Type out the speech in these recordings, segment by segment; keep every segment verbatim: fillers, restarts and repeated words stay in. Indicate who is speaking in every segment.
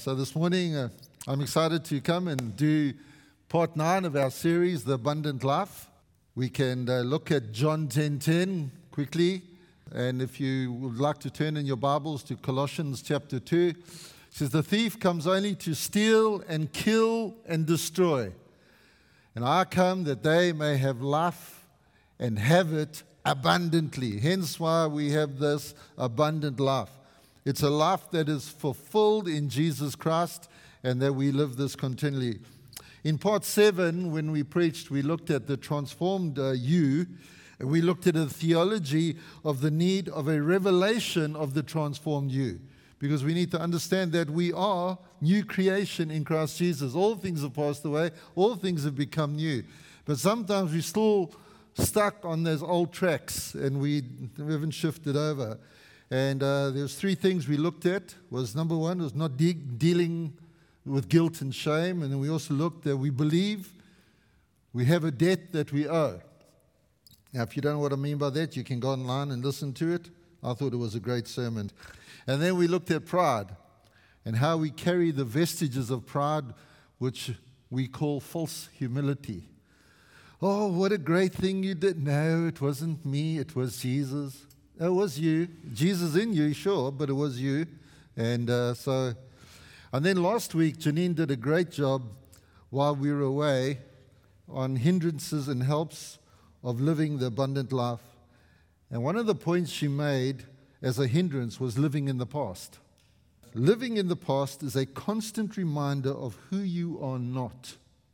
Speaker 1: So this morning, uh, I'm excited to come and do part nine of our series, The Abundant Life. We can uh, look at John ten ten quickly. And if you would like to turn in your Bibles to Colossians chapter two, it says, the thief comes only to steal and kill and destroy. And I come that they may have life and have it abundantly. Hence why we have this abundant life. It's a life that is fulfilled in Jesus Christ and that we live this continually. In part seven, when we preached, we looked at the transformed uh, you. And we looked at a theology of the need of a revelation of the transformed you. Because we need to understand that we are new creation in Christ Jesus. All things have passed away. All things have become new. But sometimes we're still stuck on those old tracks and we, we haven't shifted over. And uh, there's three things we looked at. Was number one was not de- dealing with guilt and shame. And then we also looked that we believe we have a debt that we owe. Now, if you don't know what I mean by that, you can go online and listen to it. I thought it was a great sermon. And then we looked at pride and how we carry the vestiges of pride, which we call false humility. Oh, what a great thing you did. No, it wasn't me. It was Jesus. It was you. Jesus in you, sure, but it was you. And uh, so, and then last week, Janine did a great job while we were away on hindrances and helps of living the abundant life. And one of the points she made as a hindrance was living in the past. Living in the past is a constant reminder of who you are not.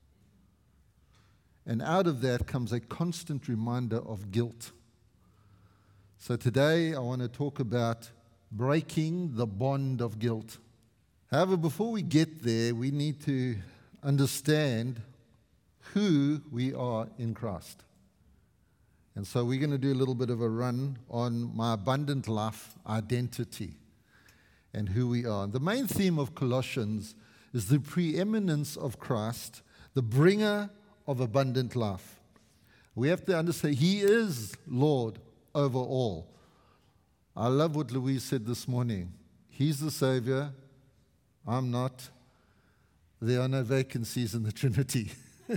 Speaker 1: And out of that comes a constant reminder of guilt. So today I want to talk about breaking the bond of guilt. However, before we get there, we need to understand who we are in Christ. And so we're going to do a little bit of a run on my abundant life identity and who we are. The main theme of Colossians is the preeminence of Christ, the bringer of abundant life. We have to understand He is Lord over all. I love what Louise said this morning. He's the Savior. I'm not. There are no vacancies in the Trinity.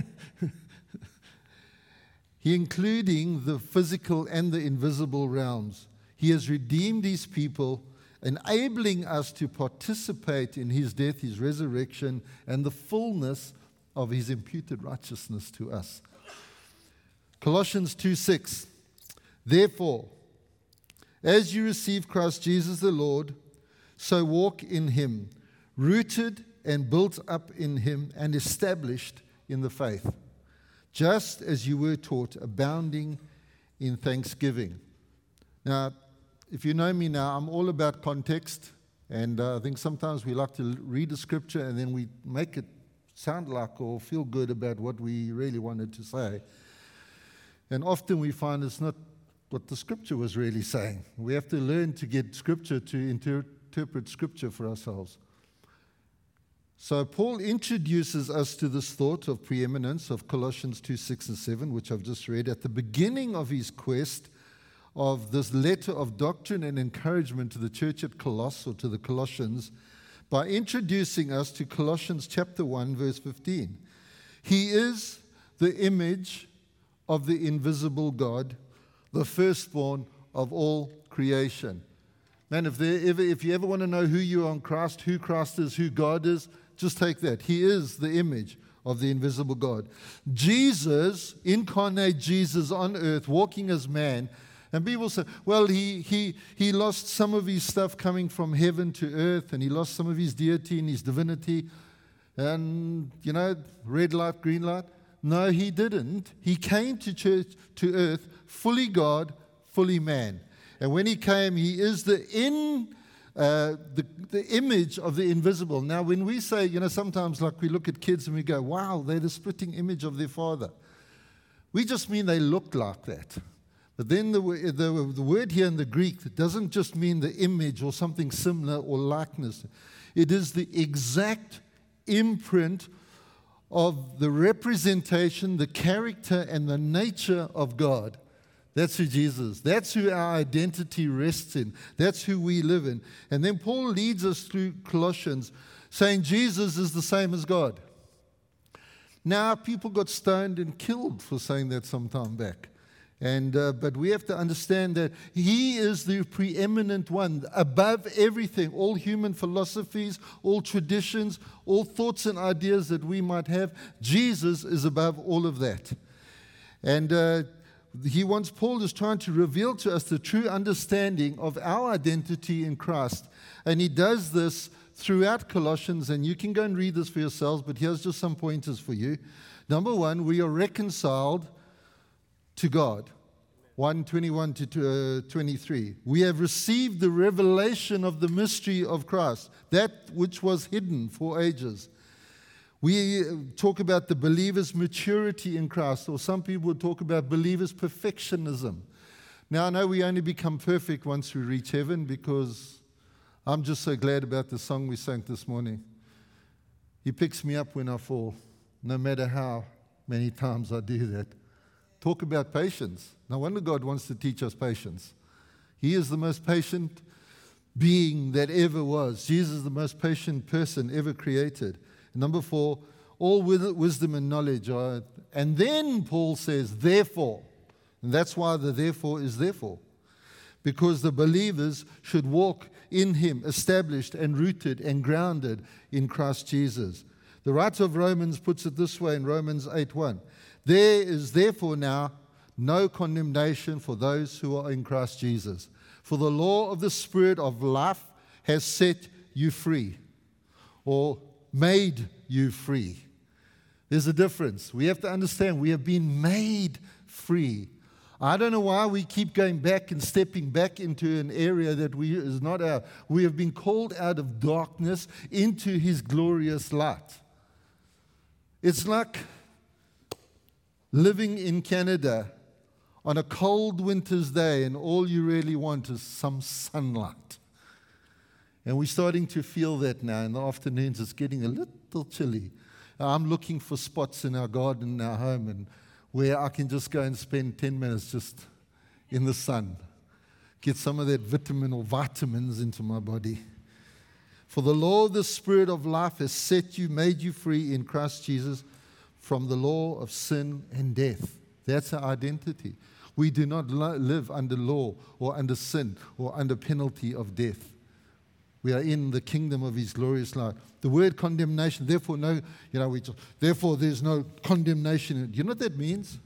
Speaker 1: He, including the physical and the invisible realms. He has redeemed His people, enabling us to participate in His death, His resurrection, and the fullness of His imputed righteousness to us. Colossians two six. Therefore, as you receive Christ Jesus the Lord, so walk in Him, rooted and built up in Him and established in the faith, just as you were taught, abounding in thanksgiving. Now, if you know me now, I'm all about context, and uh, I think sometimes we like to read a scripture and then we make it sound like or feel good about what we really wanted to say. And often we find it's not what the scripture was really saying. We have to learn to get scripture to inter- interpret scripture for ourselves. So Paul introduces us to this thought of preeminence of Colossians two six and seven, which I've just read, at the beginning of his quest of this letter of doctrine and encouragement to the church at Colossus, or to the Colossians, by introducing us to Colossians chapter one, verse fifteen. He is the image of the invisible God, the firstborn of all creation. Man, if, there ever, if you ever want to know who you are in Christ, who Christ is, who God is, just take that. He is the image of the invisible God. Jesus, incarnate Jesus on earth, walking as man. And people say, well, he, he, he lost some of his stuff coming from heaven to earth, and he lost some of his deity and his divinity. And, you know, red light, green light. No, he didn't. He came to church, to earth, fully God, fully man. And when he came, he is the in uh, the, the image of the invisible. Now, when we say, you know, sometimes like we look at kids and we go, wow, they're the splitting image of their father. We just mean they look like that. But then the, the, the word here in the Greek doesn't just mean the image or something similar or likeness. It is the exact imprint of the representation, the character, and the nature of God. That's who Jesus is. That's who our identity rests in. That's who we live in. And then Paul leads us through Colossians saying Jesus is the same as God. Now, people got stoned and killed for saying that some time back. And, uh, but we have to understand that he is the preeminent one, above everything, all human philosophies, all traditions, all thoughts and ideas that we might have. Jesus is above all of that. And uh, he wants, Paul is trying to reveal to us the true understanding of our identity in Christ. And he does this throughout Colossians, and you can go and read this for yourselves, but here's just some pointers for you. Number one, we are reconciled to God. one twenty-one to twenty-three. We have received the revelation of the mystery of Christ, that which was hidden for ages. We talk about the believer's maturity in Christ, or some people would talk about believers' perfectionism. Now, I know we only become perfect once we reach heaven, because I'm just so glad about the song we sang this morning. He picks me up when I fall, no matter how many times I do that. Talk about patience. No wonder God wants to teach us patience. He is the most patient being that ever was. Jesus is the most patient person ever created. And number four, all wisdom and knowledge are. And then Paul says, therefore. And that's why the therefore is therefore. Because the believers should walk in him, established and rooted and grounded in Christ Jesus. The writer of Romans puts it this way in Romans eight one. There is therefore now no condemnation for those who are in Christ Jesus. For the law of the Spirit of life has set you free, or made you free. There's a difference. We have to understand we have been made free. I don't know why we keep going back and stepping back into an area that we is not our. We have been called out of darkness into his glorious light. It's like living in Canada on a cold winter's day, and all you really want is some sunlight. And we're starting to feel that now. In the afternoons, it's getting a little chilly. I'm looking for spots in our garden, in our home, and where I can just go and spend ten minutes just in the sun, get some of that vitamin or vitamins into my body. For the law of the Spirit of life has set you, made you free in Christ Jesus from the law of sin and death. That's our identity. We do not lo- live under law or under sin or under penalty of death. We are in the kingdom of his glorious light. The word condemnation, therefore no, you know, we just, therefore there's no condemnation. You know what that means?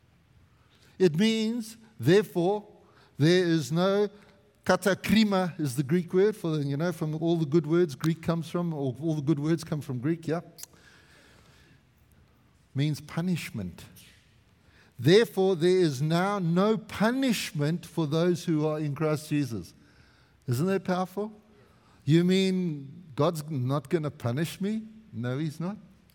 Speaker 1: It means, therefore, there is no katakrima is the Greek word for, you know, from all the good words Greek comes from, or all the good words come from Greek, yeah? Means punishment. Therefore, there is now no punishment for those who are in Christ Jesus. Isn't that powerful? You mean God's not going to punish me? No, he's not.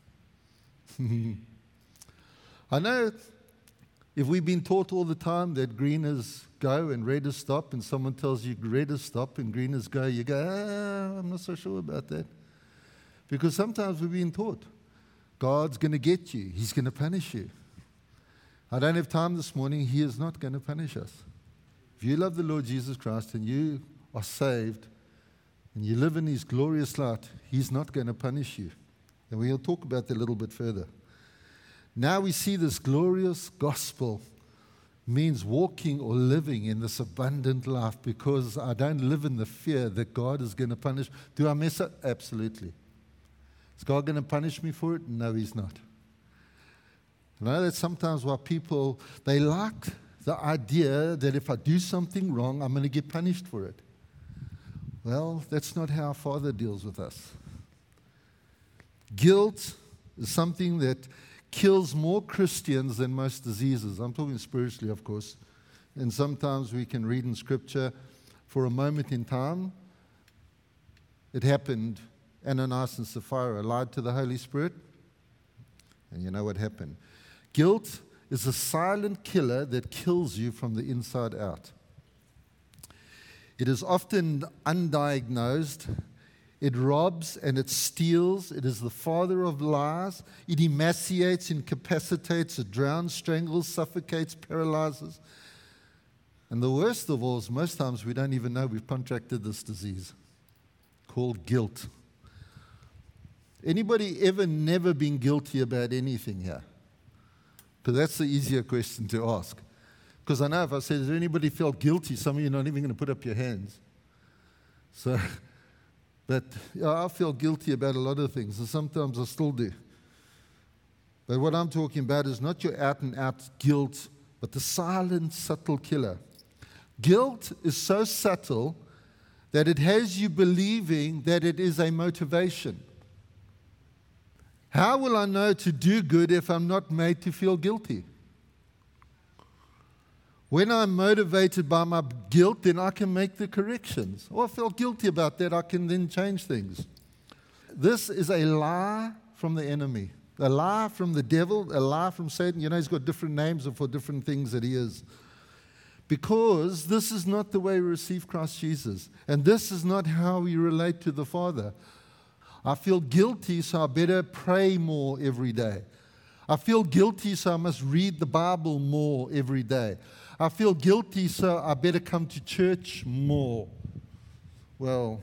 Speaker 1: I know if we've been taught all the time that green is go and red is stop, and someone tells you red is stop and green is go, you go, ah, I'm not so sure about that. Because sometimes we've been taught God's going to get you. He's going to punish you. I don't have time this morning. He is not going to punish us. If you love the Lord Jesus Christ and you are saved and you live in his glorious light, he's not going to punish you. And we'll talk about that a little bit further. Now we see this glorious gospel means walking or living in this abundant life, because I don't live in the fear that God is going to punish. Do I mess up? Absolutely. Is God going to punish me for it? No, he's not. I know that's sometimes why people, they like the idea that if I do something wrong, I'm going to get punished for it. Well, that's not how our Father deals with us. Guilt is something that kills more Christians than most diseases. I'm talking spiritually, of course. And sometimes we can read in Scripture, for a moment in time, it happened. Ananias and Sapphira lied to the Holy Spirit. And you know what happened. Guilt is a silent killer that kills you from the inside out. It is often undiagnosed. It robs and it steals. It is the father of lies. It emaciates, incapacitates, it drowns, strangles, suffocates, paralyzes. And the worst of all is most times we don't even know we've contracted this disease called guilt. Anybody ever never been guilty about anything here? Because that's the easier question to ask. Because I know if I said, has anybody felt guilty, some of you are not even going to put up your hands. So, but yeah, I feel guilty about a lot of things, and sometimes I still do. But what I'm talking about is not your out-and-out guilt, but the silent, subtle killer. Guilt is so subtle that it has you believing that it is a motivation. How will I know to do good if I'm not made to feel guilty? When I'm motivated by my guilt, then I can make the corrections. Oh, I felt guilty about that, I can then change things. This is a lie from the enemy. A lie from the devil, a lie from Satan. You know, he's got different names for different things that he is. Because this is not the way we receive Christ Jesus. And this is not how we relate to the Father. I feel guilty, so I better pray more every day. I feel guilty, so I must read the Bible more every day. I feel guilty, so I better come to church more. Well,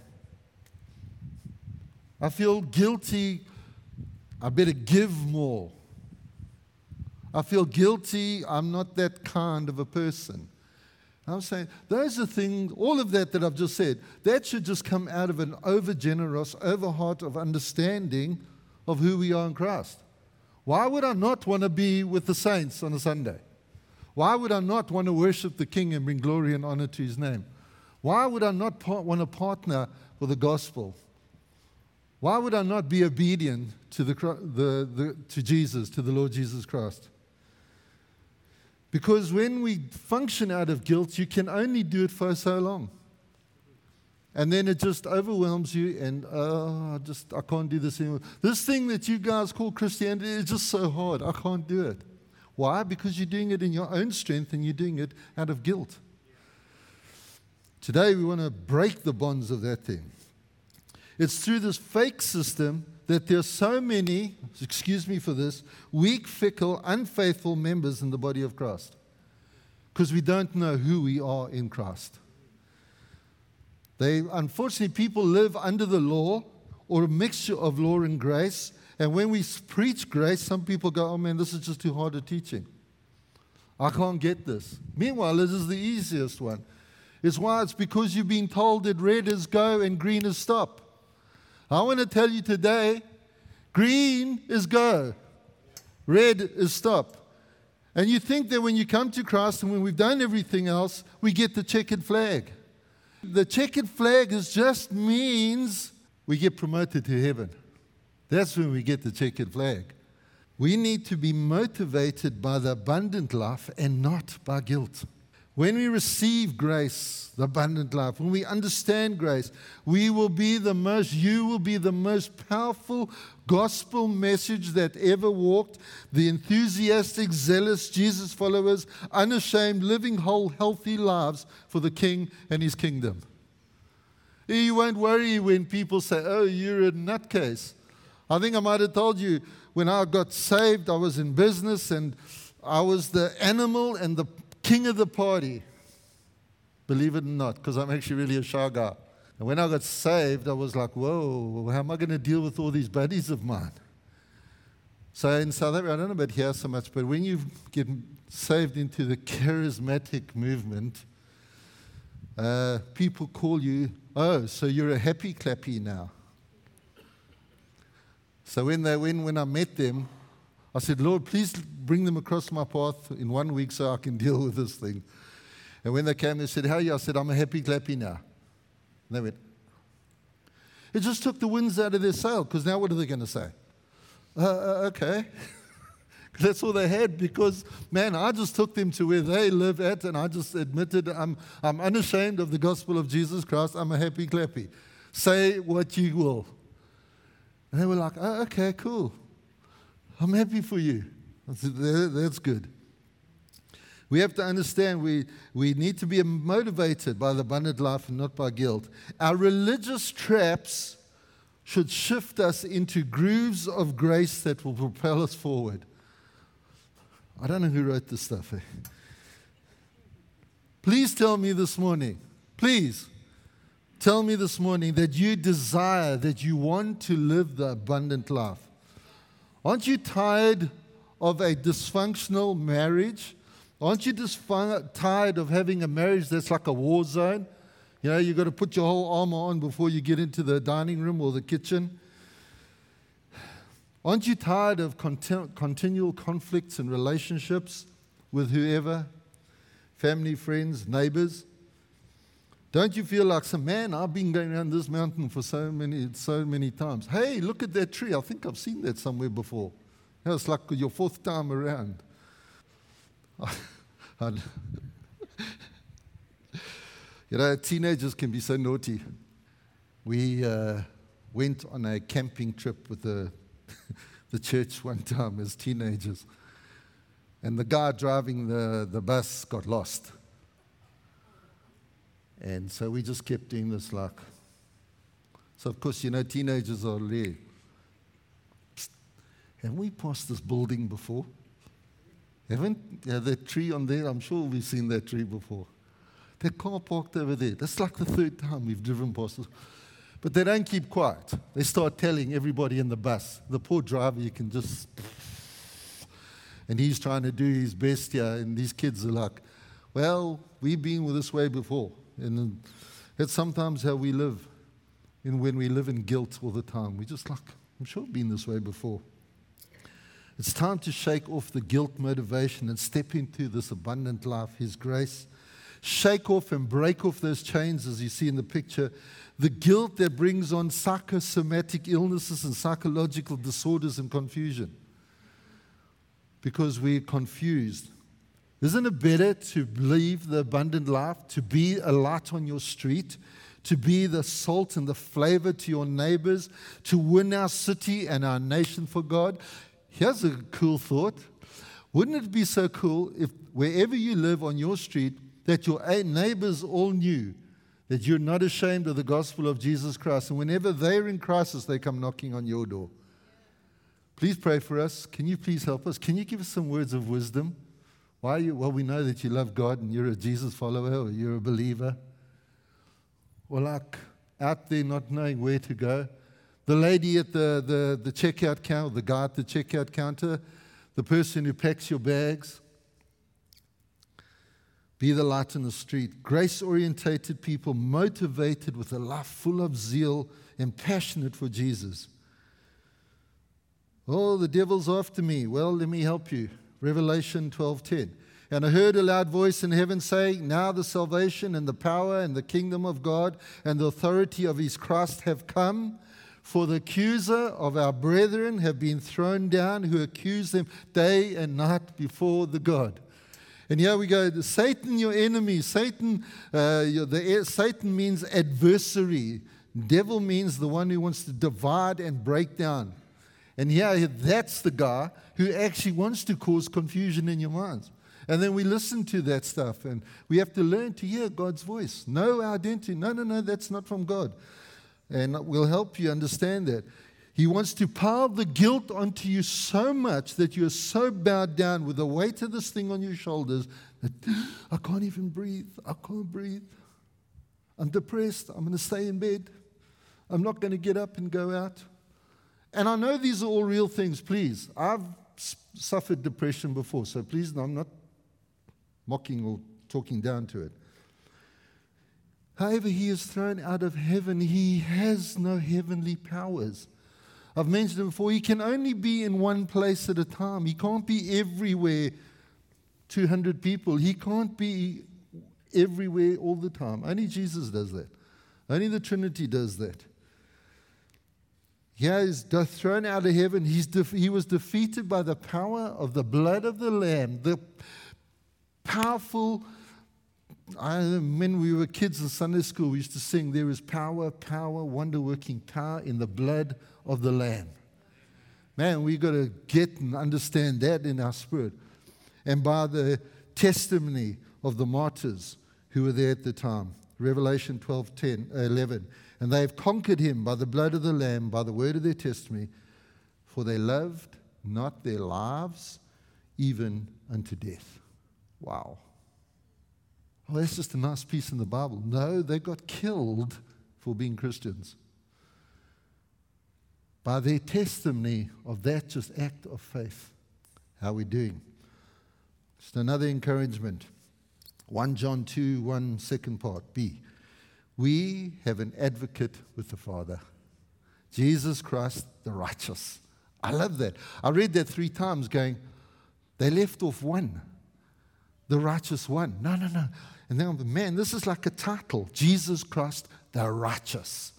Speaker 1: I feel guilty, I better give more. I feel guilty, I'm not that kind of a person. I'm saying, those are things, all of that that I've just said, that should just come out of an over-generous, over-heart of understanding of who we are in Christ. Why would I not want to be with the saints on a Sunday? Why would I not want to worship the King and bring glory and honor to His name? Why would I not par- want to partner with the gospel? Why would I not be obedient to, the, the, the, to Jesus, to the Lord Jesus Christ? Because when we function out of guilt, you can only do it for so long. And then it just overwhelms you and, oh, I just, I can't do this anymore. This thing that you guys call Christianity is just so hard. I can't do it. Why? Because you're doing it in your own strength and you're doing it out of guilt. Today we want to break the bonds of that thing. It's through this fake system that there are so many, excuse me for this, weak, fickle, unfaithful members in the body of Christ. Because we don't know who we are in Christ. They, unfortunately, people live under the law or a mixture of law and grace. And when we preach grace, some people go, oh man, this is just too hard a teaching. I can't get this. Meanwhile, this is the easiest one. It's why it's because you've been told that red is go and green is stop. I want to tell you today, green is go, red is stop. And you think that when you come to Christ and when we've done everything else, we get the checkered flag. The checkered flag is just means we get promoted to heaven. That's when we get the checkered flag. We need to be motivated by the abundant life and not by guilt. When we receive grace, the abundant life, when we understand grace, we will be the most, you will be the most powerful gospel message that ever walked. The enthusiastic, zealous Jesus followers, unashamed, living whole, healthy lives for the King and His kingdom. You won't worry when people say, oh, you're a nutcase. I think I might have told you, when I got saved, I was in business and I was the animal and the king of the party. Believe it or not, because I'm actually really a shy guy. And when I got saved, I was like, whoa, how am I going to deal with all these buddies of mine? So in South Africa, I don't know about here so much, but when you get saved into the charismatic movement, uh, people call you, oh, so you're a happy clappy now. So when they when when I met them, I said, Lord, please bring them across my path in one week so I can deal with this thing. And when they came, they said, how are you? I said, I'm a happy clappy now. And they went, it just took the winds out of their sail, because now what are they going to say? Uh, uh, okay. That's all they had, because, man, I just took them to where they live at, and I just admitted I'm, I'm unashamed of the gospel of Jesus Christ. I'm a happy clappy. Say what you will. And they were like, oh, okay, cool. I'm happy for you. I said, that's good. We have to understand we, we need to be motivated by the abundant life and not by guilt. Our religious traps should shift us into grooves of grace that will propel us forward. I don't know who wrote this stuff. Eh? Please tell me this morning, please, tell me this morning that you desire, that you want to live the abundant life. Aren't you tired of a dysfunctional marriage? Aren't you disfun- tired of having a marriage that's like a war zone? You know, you've got to put your whole armor on before you get into the dining room or the kitchen. Aren't you tired of conti- continual conflicts and relationships with whoever? Family, friends, neighbors? Don't you feel like, some man, I've been going around this mountain for so many, so many times. Hey, look at that tree. I think I've seen that somewhere before. You know, it's like your fourth time around. You know, teenagers can be so naughty. We uh, went on a camping trip with the, the church one time as teenagers. And the guy driving the, the bus got lost. And so we just kept doing this like. So, of course, you know, teenagers are there. Psst, have we passed this building before? Haven't? Yeah, that tree on there, I'm sure we've seen that tree before. That car parked over there. That's like the third time we've driven past this. But they don't keep quiet. They start telling everybody in the bus. The poor driver, you can just... And he's trying to do his best here. And these kids are like, well, we've been this way before. And that's sometimes how we live. And when we live in guilt all the time, we just like, I'm sure I've been this way before. It's time to shake off the guilt motivation and step into this abundant life, His grace. Shake off and break off those chains, as you see in the picture. The guilt that brings on psychosomatic illnesses and psychological disorders and confusion. Because we're confused. Isn't it better to live the abundant life, to be a light on your street, to be the salt and the flavor to your neighbors, to win our city and our nation for God? Here's a cool thought. Wouldn't it be so cool if wherever you live on your street, that your neighbors all knew that you're not ashamed of the gospel of Jesus Christ, and whenever they're in crisis, they come knocking on your door? Please pray for us. Can you please help us? Can you give us some words of wisdom? Why are you? Well, we know that you love God and you're a Jesus follower or you're a believer. Or like out there not knowing where to go. The lady at the, the, the checkout counter, the guy at the checkout counter, the person who packs your bags. Be the light in the street. Grace-orientated people, motivated with a life full of zeal and passionate for Jesus. Oh, the devil's after me. Well, let me help you. Revelation twelve ten. And I heard a loud voice in heaven saying, now the salvation and the power and the kingdom of God and the authority of His Christ have come. For the accuser of our brethren have been thrown down, who accuse them day and night before the God. And here we go. Satan, your enemy. Satan, uh, the, Satan means adversary. Devil means the one who wants to divide and break down. And here, that's the guy who actually wants to cause confusion in your minds. And then we listen to that stuff, and we have to learn to hear God's voice. Know our identity. No, no, no, that's not from God. And we'll help you understand that. He wants to pile the guilt onto you so much that you're so bowed down with the weight of this thing on your shoulders that I can't even breathe. I can't breathe. I'm depressed. I'm going to stay in bed. I'm not going to get up and go out. And I know these are all real things, please. I've s- suffered depression before, so please, I'm not mocking or talking down to it. However, he is thrown out of heaven. He has no heavenly powers. I've mentioned it before, he can only be in one place at a time. He can't be everywhere, two hundred people. He can't be everywhere all the time. Only Jesus does that. Only the Trinity does that. He is thrown out of heaven. He's def- he was defeated by the power of the blood of the Lamb, the powerful. I, when we were kids in Sunday school, we used to sing, there is power, power, wonder-working power in the blood of the Lamb. Man, we've got to get and understand that in our spirit. And by the testimony of the martyrs who were there at the time. Revelation twelve, ten, eleven. And they have conquered him by the blood of the Lamb, by the word of their testimony, for they loved not their lives even unto death. Wow. Oh, that's just a nice piece in the Bible. No, they got killed for being Christians. By their testimony of that just act of faith. How are we doing? Just another encouragement. First John two, one, second part, B. We have an advocate with the Father, Jesus Christ the righteous. I love that. I read that three times going, they left off one. The righteous one. No, no, no. And then, man, this is like a title. Jesus Christ the righteous.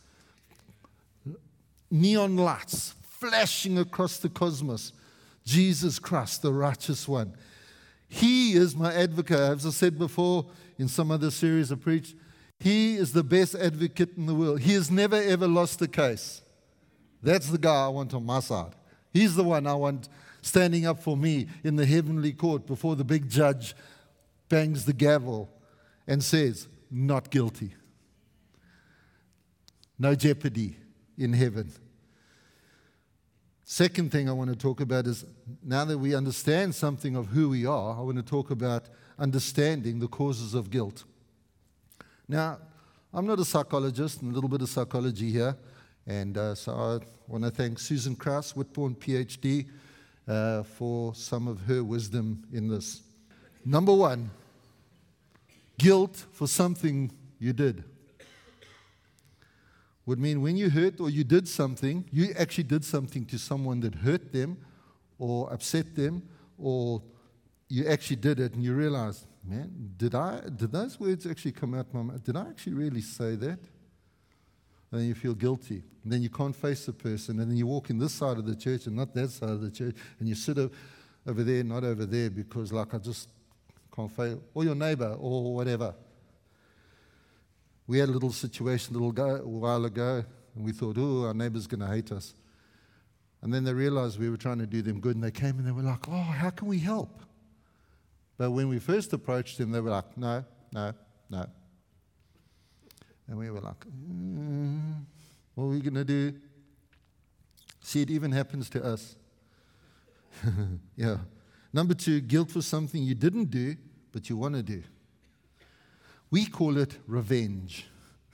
Speaker 1: Neon lights flashing across the cosmos. Jesus Christ the righteous one. He is my advocate. As I said before in some other series I preached, he is the best advocate in the world. He has never ever lost a case. That's the guy I want on my side. He's the one I want standing up for me in the heavenly court before the big judge bangs the gavel and says, not guilty. No jeopardy in heaven. Second thing I want to talk about is, now that we understand something of who we are, I want to talk about understanding the causes of guilt. Now, I'm not a psychologist, and a little bit of psychology here, and uh, so I want to thank Susan Krauss, Whitbourne, P H D, uh, for some of her wisdom in this. Number one, guilt for something you did would mean when you hurt or you did something, you actually did something to someone that hurt them or upset them, or you actually did it and you realized, man, did I? Did those words actually come out my mouth? Did I actually really say that? And then you feel guilty. And then you can't face the person. And then you walk in this side of the church and not that side of the church. And you sit over there, not over there, because like I just can't face, or your neighbor, or whatever. We had a little situation a little go, a while ago, and we thought, oh, our neighbor's going to hate us. And then they realized we were trying to do them good, and they came and they were like, oh, how can we help? But when we first approached them, they were like, no, no, no. And we were like, mm, what are we going to do? See, it even happens to us. Yeah. Number two, guilt for something you didn't do, but you want to do. We call it revenge.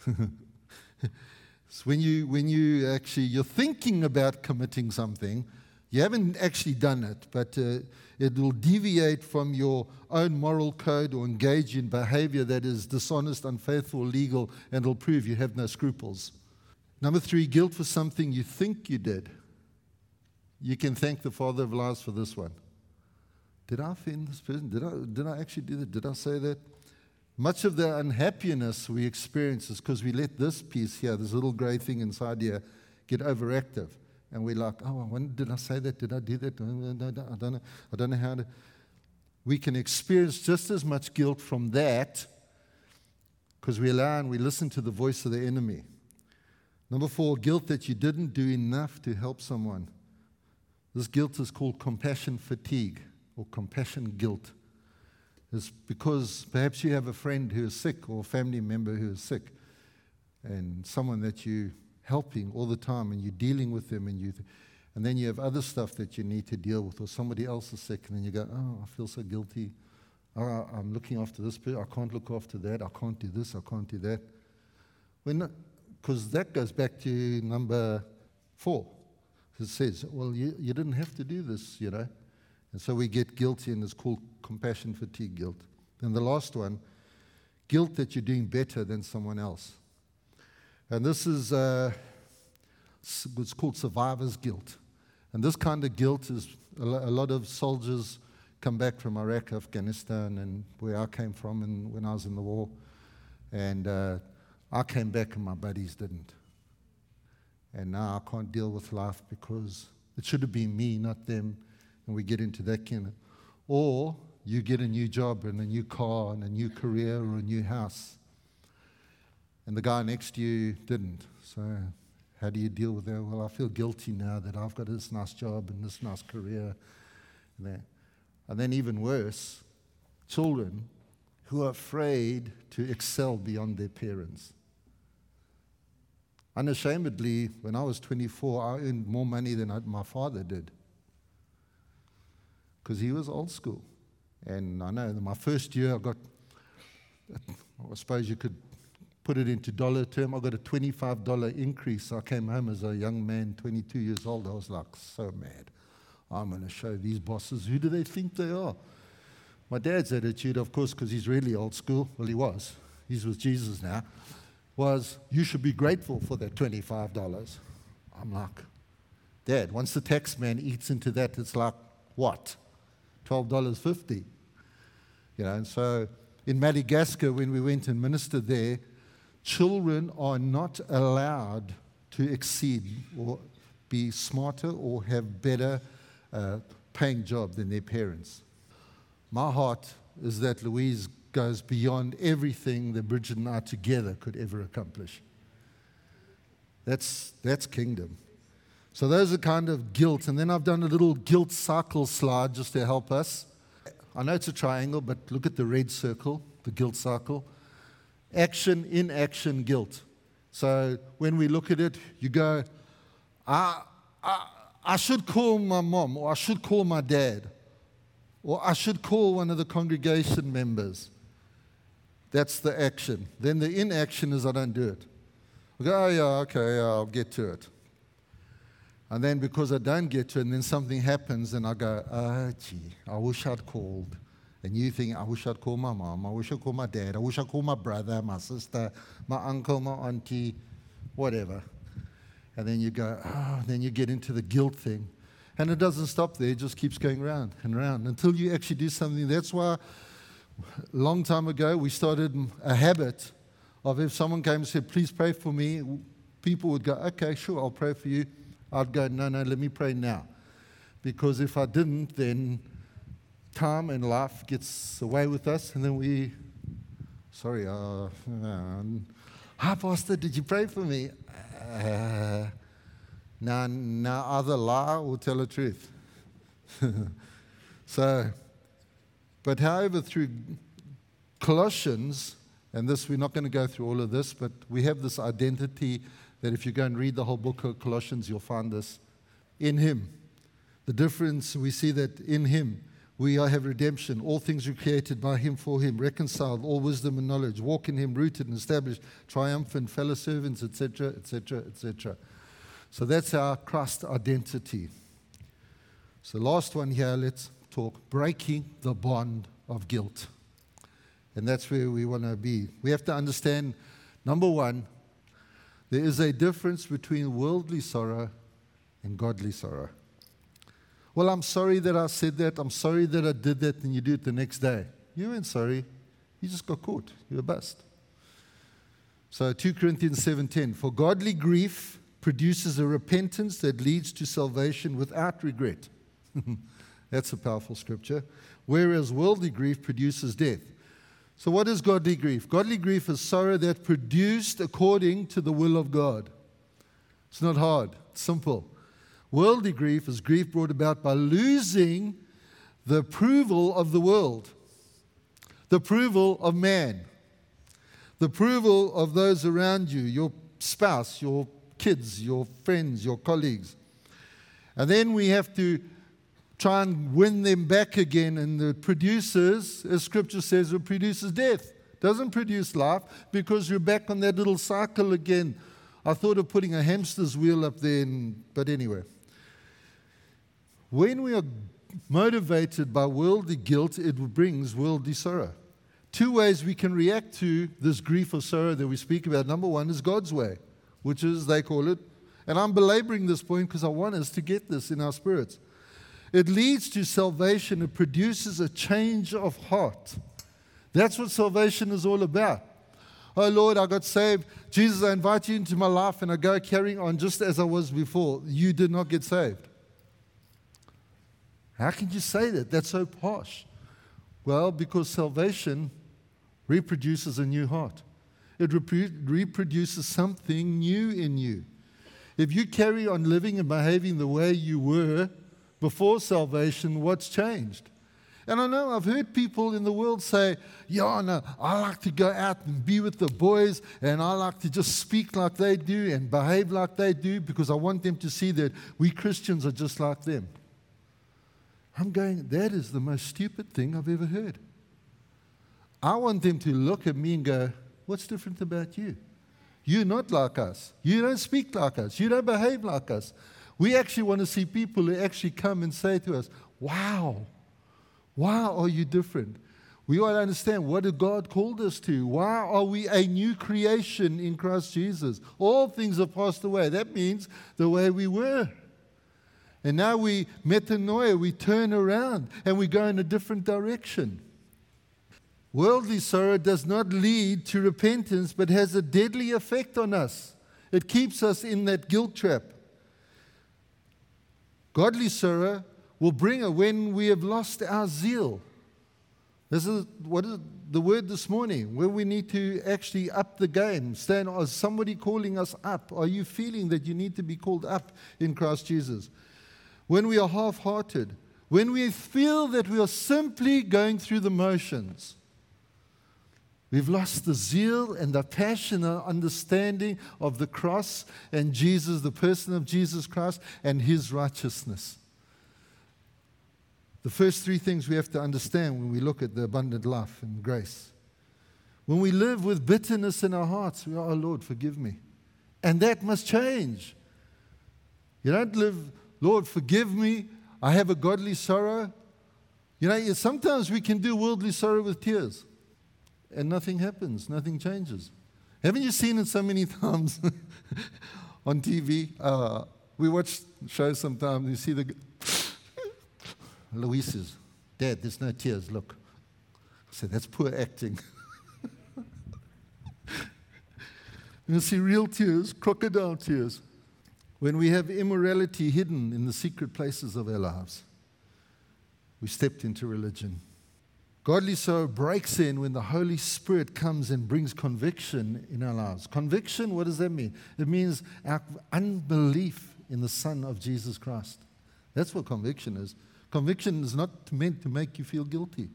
Speaker 1: It's when you, when you actually, you're thinking about committing something, you haven't actually done it, but uh, it will deviate from your own moral code or engage in behavior that is dishonest, unfaithful, illegal, and will prove you have no scruples. Number three, guilt for something you think you did. You can thank the Father of lies for this one. Did I offend this person? Did I, did I actually do that? Did I say that? Much of the unhappiness we experience is because we let this piece here, this little gray thing inside here, get overactive. And we're like, oh, when did I say that? Did I do that? I don't know. I don't know how to. We can experience just as much guilt from that because we allow and we listen to the voice of the enemy. Number four, guilt that you didn't do enough to help someone. This guilt is called compassion fatigue or compassion guilt. It's because perhaps you have a friend who is sick or a family member who is sick and someone that you're helping all the time and you're dealing with them and you, th- and then you have other stuff that you need to deal with, or somebody else is sick and then you go, oh, I feel so guilty. Oh, I'm looking after this person. I can't look after that. I can't do this. I can't do that. Because that goes back to number four. It says, well, you, you didn't have to do this, you know. And so we get guilty, and it's called compassion fatigue guilt. And the last one, guilt that you're doing better than someone else. And this is uh, it's called survivor's guilt. And this kind of guilt is a, lo- a lot of soldiers come back from Iraq, Afghanistan, and where I came from and when I was in the war. And uh, I came back and my buddies didn't. And now I can't deal with life because it should have been me, not them. And we get into that kind of, or you get a new job and a new car and a new career or a new house, and the guy next to you didn't. So how do you deal with that? Well, I feel guilty now that I've got this nice job and this nice career. And, that. And then even worse, children who are afraid to excel beyond their parents. Unashamedly, when I was twenty-four, I earned more money than I, my father did. Because he was old school. And I know in my first year I got, I suppose you could put it into dollar term, I got a twenty-five dollars increase. I came home as a young man, twenty-two years old. I was like, so mad. I'm going to show these bosses, who do they think they are? My dad's attitude, of course, because he's really old school, well, he was, he's with Jesus now, was, you should be grateful for that twenty-five dollars. I'm like, Dad, once the tax man eats into that, it's like, what? twelve dollars fifty. You know, and so in Madagascar, when we went and ministered there, children are not allowed to exceed or be smarter or have better uh, paying job than their parents. My heart is that Louise goes beyond everything that Bridget and I together could ever accomplish. That's, that's kingdom. So those are kind of guilt. And then I've done a little guilt cycle slide just to help us. I know it's a triangle, but look at the red circle, the guilt cycle. Action, inaction, guilt. So when we look at it, you go, I, I, I should call my mom, or I should call my dad, or I should call one of the congregation members. That's the action. Then the inaction is I don't do it. I go, oh yeah, okay, yeah, I'll get to it. And then because I don't get to it, and then something happens, and I go, oh gee, I wish I'd called. And you think, I wish I'd called my mom, I wish I'd called my dad, I wish I'd called my brother, my sister, my uncle, my auntie, whatever. And then you go, oh, then you get into the guilt thing. And it doesn't stop there, it just keeps going round and round until you actually do something. That's why a long time ago we started a habit of if someone came and said, please pray for me, people would go, okay, sure, I'll pray for you. I'd go, no, no, let me pray now. Because if I didn't, then time and life gets away with us, and then we, sorry, uh, uh, hi, Pastor, did you pray for me? Uh, now, now either lie or tell the truth. So, but however, through Colossians, and this, we're not going to go through all of this, but we have this identity that if you go and read the whole book of Colossians, you'll find this in Him. The difference, we see that in Him, we have redemption. All things were created by Him, for Him, reconciled, all wisdom and knowledge, walk in Him, rooted and established, triumphant, fellow servants, et cetera, et cetera, et cetera. So that's our Christ identity. So last one here, let's talk breaking the bond of guilt. And that's where we want to be. We have to understand, number one, there is a difference between worldly sorrow and godly sorrow. Well, I'm sorry that I said that. I'm sorry that I did that, and you do it the next day. You weren't sorry. You just got caught. You're a bust. So two Corinthians seven ten, for godly grief produces a repentance that leads to salvation without regret. That's a powerful scripture. Whereas worldly grief produces death. So what is godly grief? Godly grief is sorrow that produced according to the will of God. It's not hard. It's simple. Worldly grief is grief brought about by losing the approval of the world, the approval of man, the approval of those around you, your spouse, your kids, your friends, your colleagues. And then we have to try and win them back again, and it produces, as Scripture says, it produces death. It doesn't produce life because you're back on that little cycle again. I thought of putting a hamster's wheel up there, and, but anyway. When we are motivated by worldly guilt, it brings worldly sorrow. Two ways we can react to this grief or sorrow that we speak about. Number one is God's way, which is, they call it, and I'm belaboring this point because I want us to get this in our spirits. It leads to salvation. It produces a change of heart. That's what salvation is all about. Oh, Lord, I got saved. Jesus, I invite you into my life, and I go carrying on just as I was before. You did not get saved. How can you say that? That's so posh. Well, because salvation reproduces a new heart. It repro- reproduces something new in you. If you carry on living and behaving the way you were before salvation, what's changed? And I know I've heard people in the world say, yeah, no, I like to go out and be with the boys, and I like to just speak like they do and behave like they do because I want them to see that we Christians are just like them. I'm going, that is the most stupid thing I've ever heard. I want them to look at me and go, What's different about you? You're not like us. You don't speak like us. You don't behave like us. We actually want to see people who actually come and say to us, wow, why are you different? We want to understand, what did God called us to? Why are we a new creation in Christ Jesus? All things have passed away. That means the way we were. And now we metanoia, we turn around and we go in a different direction. Worldly sorrow does not lead to repentance, but has a deadly effect on us. It keeps us in that guilt trap. Godly sorrow will bring it when we have lost our zeal. This is what is the word this morning, where we need to actually up the game. Stand, is somebody calling us up? Are you feeling that you need to be called up in Christ Jesus? When we are half-hearted, when we feel that we are simply going through the motions, we've lost the zeal and the passion and understanding of the cross and Jesus, the person of Jesus Christ, and His righteousness. The first three things we have to understand when we look at the abundant life and grace. When we live with bitterness in our hearts, we are, oh Lord, forgive me. And that must change. You don't live, Lord, forgive me, I have a godly sorrow. You know, sometimes we can do worldly sorrow with tears. And nothing happens, nothing changes. Haven't you seen it so many times on T V? Uh, we watch shows sometimes, you see the... Louise says, Dad, there's no tears, look. I said, that's poor acting. You see real tears, crocodile tears. When we have immorality hidden in the secret places of our lives, we stepped into religion. Godly sorrow breaks in when the Holy Spirit comes and brings conviction in our lives. Conviction, what does that mean? It means our unbelief in the Son of Jesus Christ. That's what conviction is. Conviction is not meant to make you feel guilty.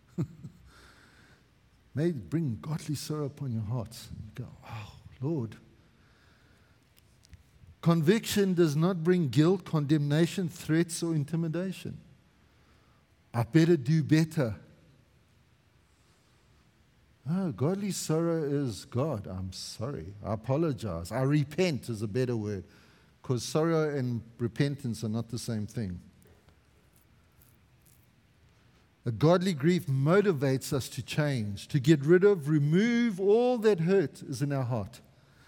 Speaker 1: May it bring godly sorrow upon your hearts. You go, oh, Lord. Conviction does not bring guilt, condemnation, threats, or intimidation. I better do better. Oh, godly sorrow is, God, I'm sorry. I apologize. I repent is a better word, because sorrow and repentance are not the same thing. A godly grief motivates us to change, to get rid of, remove all that hurt is in our heart.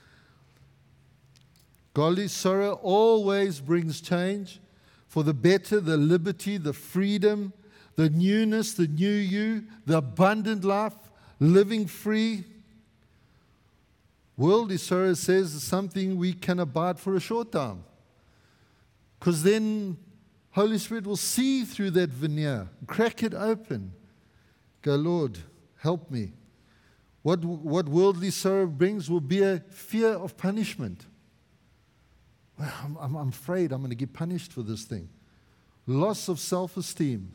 Speaker 1: Godly sorrow always brings change for the better, the liberty, the freedom, the newness, the new you, the abundant life, living free. Worldly sorrow says it's something we can abide for a short time, because then Holy Spirit will see through that veneer, crack it open. Go, Lord, help me. What, what worldly sorrow brings will be a fear of punishment. Well, I'm, I'm, I'm afraid I'm going to get punished for this thing. Loss of self-esteem.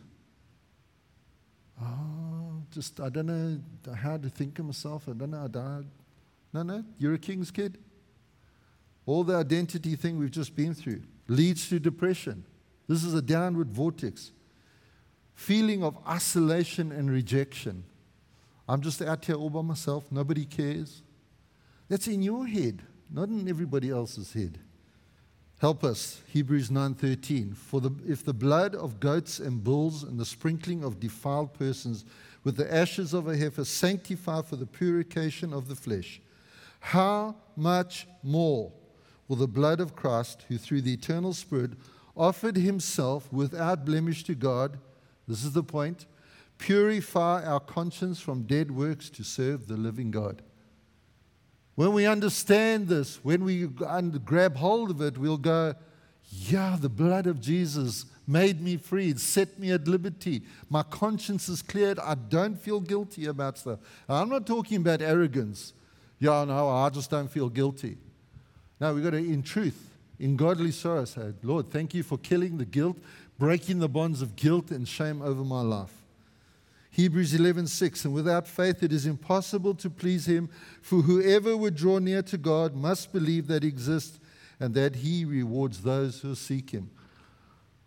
Speaker 1: Oh, just, I don't know how to think of myself. I don't know. I don't, no, no, you're a king's kid. All the identity thing we've just been through leads to depression. This is a downward vortex. Feeling of isolation and rejection. I'm just out here all by myself. Nobody cares. That's in your head, not in everybody else's head. Help us, Hebrews nine thirteen. For the, if the blood of goats and bulls and the sprinkling of defiled persons with the ashes of a heifer sanctify for the purification of the flesh, how much more will the blood of Christ, who through the eternal Spirit offered himself without blemish to God, this is the point, purify our conscience from dead works to serve the living God. When we understand this, when we grab hold of it, we'll go, yeah, the blood of Jesus made me free. It set me at liberty. My conscience is cleared. I don't feel guilty about stuff. I'm not talking about arrogance. Yeah, no, I just don't feel guilty. No, we've got to, in truth, in godly sorrow, say, Lord, thank you for killing the guilt, breaking the bonds of guilt and shame over my life. Hebrews eleven six, and without faith it is impossible to please him, for whoever would draw near to God must believe that he exists and that he rewards those who seek him.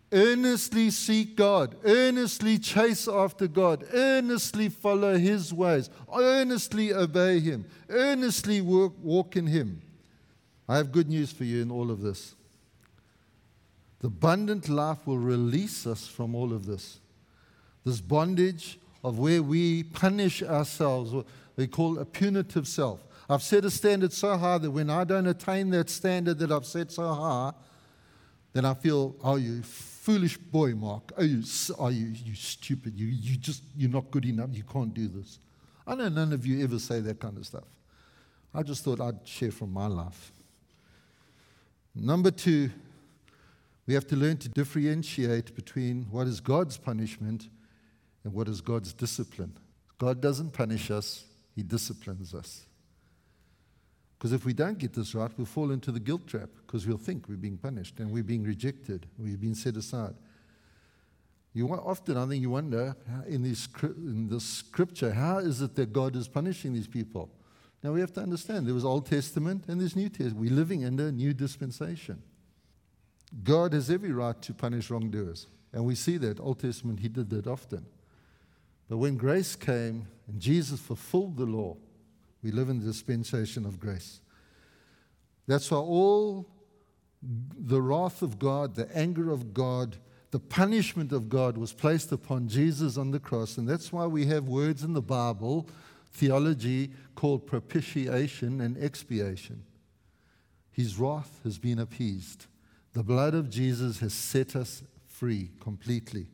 Speaker 1: Earnestly seek God. Earnestly chase after God. Earnestly follow His ways. Earnestly obey Him. Earnestly work, walk in Him. I have good news for you in all of this. The abundant life will release us from all of this. This bondage of where we punish ourselves, what they call a punitive self. I've set a standard so high that when I don't attain that standard that I've set so high, then I feel, oh, you foolish boy, Mark. Oh, you, oh, you, you stupid. You, you just, you're not good enough. You can't do this. I know none of you ever say that kind of stuff. I just thought I'd share from my life. Number two, we have to learn to differentiate between what is God's punishment and what is God's discipline. God doesn't punish us. He disciplines us. Because if we don't get this right, we'll fall into the guilt trap because we'll think we're being punished and we're being rejected, we've been set aside. You often, I think you wonder, in this, in this scripture, how is it that God is punishing these people? Now we have to understand, there was Old Testament and there's New Testament. We're living under a new dispensation. God has every right to punish wrongdoers. And we see that, Old Testament, He did that often. But when grace came and Jesus fulfilled the law, we live in the dispensation of grace. That's why all the wrath of God, the anger of God, the punishment of God was placed upon Jesus on the cross. And that's why we have words in the Bible, theology, called propitiation and expiation. His wrath has been appeased. The blood of Jesus has set us free completely.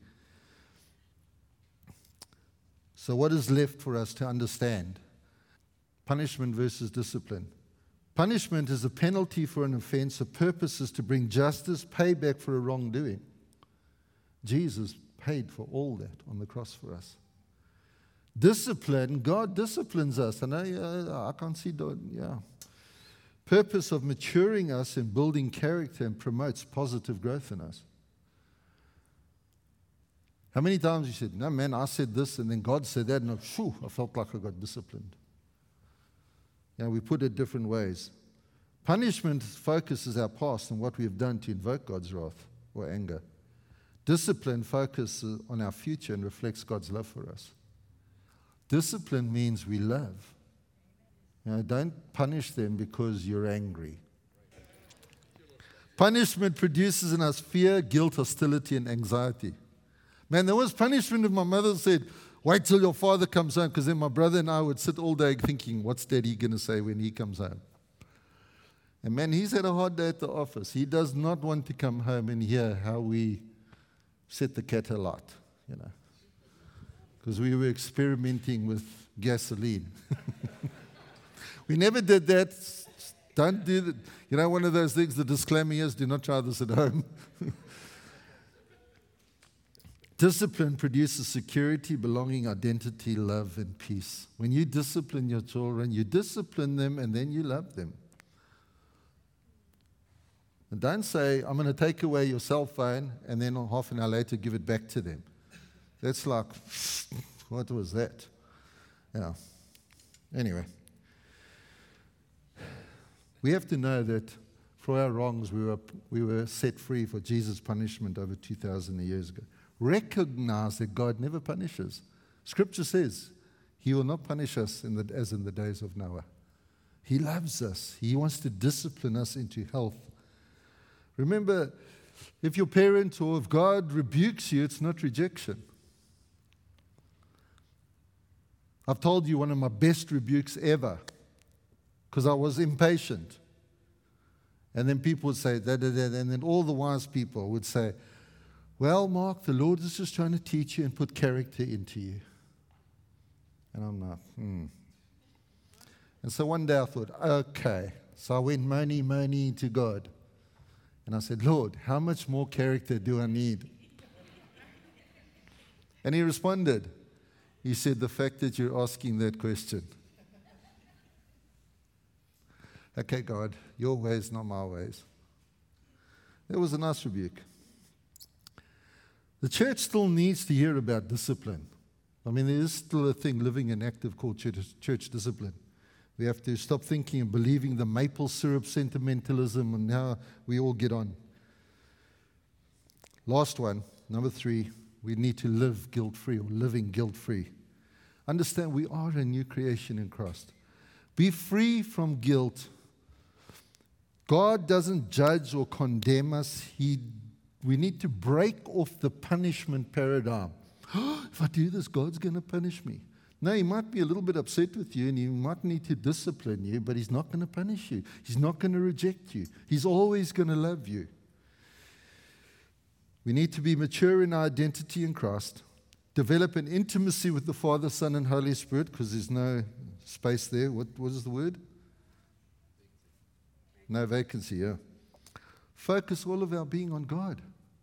Speaker 1: So what is left for us to understand? Punishment versus discipline. Punishment is a penalty for an offense. The purpose is to bring justice, payback for a wrongdoing. Jesus paid for all that on the cross for us. Discipline, God disciplines us. And I, uh, I can't see, yeah. Purpose of maturing us and building character and promotes positive growth in us. How many times you said, no man, I said this and then God said that and I, whew, I felt like I got disciplined. Yeah, we put it different ways. Punishment focuses our past and what we have done to invoke God's wrath or anger. Discipline focuses on our future and reflects God's love for us. Discipline means we love. You know, don't punish them because you're angry. Punishment produces in us fear, guilt, hostility, and anxiety. Man, there was punishment if my mother said, wait till your father comes home, because then my brother and I would sit all day thinking, what's Daddy going to say when he comes home? And man, he's had a hard day at the office. He does not want to come home and hear how we set the cat alight, you know, because we were experimenting with gasoline. We never did that. Don't do that. You know, one of those things, the disclaimer is, do not try this at home. Discipline produces security, belonging, identity, love, and peace. When you discipline your children, you discipline them and then you love them. And don't say, I'm going to take away your cell phone and then half an hour later give it back to them. That's like, what was that? Yeah. Anyway. We have to know that for our wrongs, we were, we were set free for Jesus' punishment over two thousand years ago. Recognize that God never punishes. Scripture says He will not punish us in the, as in the days of Noah. He loves us. He wants to discipline us into health. Remember, if your parent or if God rebukes you, it's not rejection. I've told you one of my best rebukes ever, because I was impatient. And then people would say, da, da, da, and then all the wise people would say, well, Mark, the Lord is just trying to teach you and put character into you. And I'm like, hmm. And so one day I thought, okay. So I went moaning, moaning to God. And I said, Lord, how much more character do I need? And He responded. He said, the fact that you're asking that question. Okay, God, your ways, not my ways. That was a nice rebuke. The church still needs to hear about discipline. I mean, there is still a thing living and active called church, church discipline. We have to stop thinking and believing the maple syrup sentimentalism and how we all get on. Last one, number three, we need to live guilt-free or living guilt-free. Understand we are a new creation in Christ. Be free from guilt. God doesn't judge or condemn us. He, we need to break off the punishment paradigm. If I do this, God's going to punish me. No, He might be a little bit upset with you and He might need to discipline you, but He's not going to punish you. He's not going to reject you. He's always going to love you. We need to be mature in our identity in Christ, develop an intimacy with the Father, Son, and Holy Spirit, because there's no space there. What, what is the word? No vacancy, yeah. Focus all of our being on God.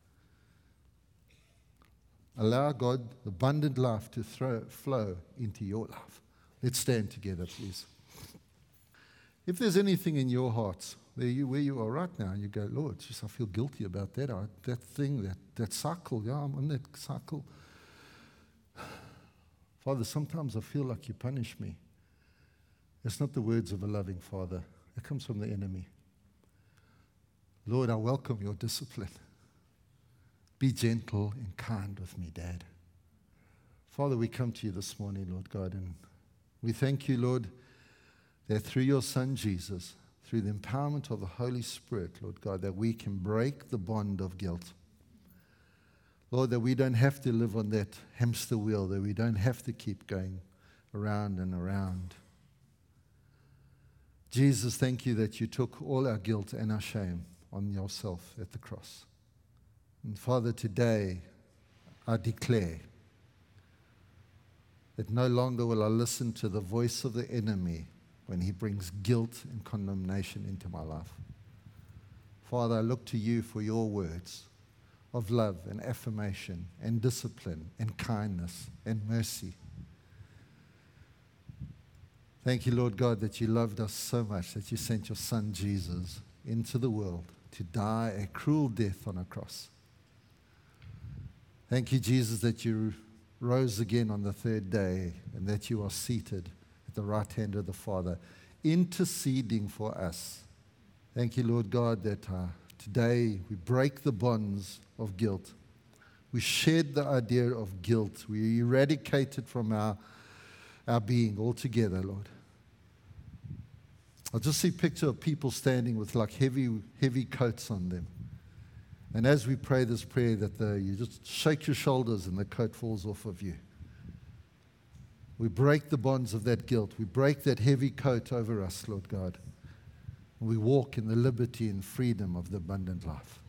Speaker 1: Allow God abundant life to throw, flow into your life. Let's stand together, please. If there's anything in your hearts, where you, where you are right now, you go, Lord, just I feel guilty about that, I, that thing, that, that cycle. Yeah, I'm on that cycle. Father, sometimes I feel like you punish me. It's not the words of a loving Father. It comes from the enemy. Lord, I welcome your discipline. Be gentle and kind with me, Dad. Father, we come to you this morning, Lord God, and we thank you, Lord, that through your Son, Jesus, through the empowerment of the Holy Spirit, Lord God, that we can break the bond of guilt. Lord, that we don't have to live on that hamster wheel, that we don't have to keep going around and around. Jesus, thank you that you took all our guilt and our shame on yourself at the cross. And Father, today I declare that no longer will I listen to the voice of the enemy when he brings guilt and condemnation into my life. Father, I look to you for your words of love and affirmation and discipline and kindness and mercy. Thank you, Lord God, that you loved us so much that you sent your Son Jesus into the world to die a cruel death on a cross. Thank you, Jesus, that you rose again on the third day and that you are seated at the right hand of the Father, interceding for us. Thank you, Lord God, that uh, today we break the bonds of guilt. We shed the idea of guilt. We eradicate it from our, our being altogether, Lord. I just see a picture of people standing with like heavy, heavy coats on them. And as we pray this prayer, that the, you just shake your shoulders and the coat falls off of you. We break the bonds of that guilt. We break that heavy coat over us, Lord God. And we walk in the liberty and freedom of the abundant life.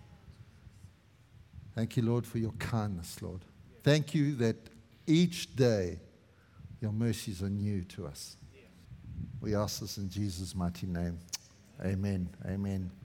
Speaker 1: Thank you, Lord, for your kindness, Lord. Thank you that each day your mercies are new to us. We ask this in Jesus' mighty name. Amen. Amen.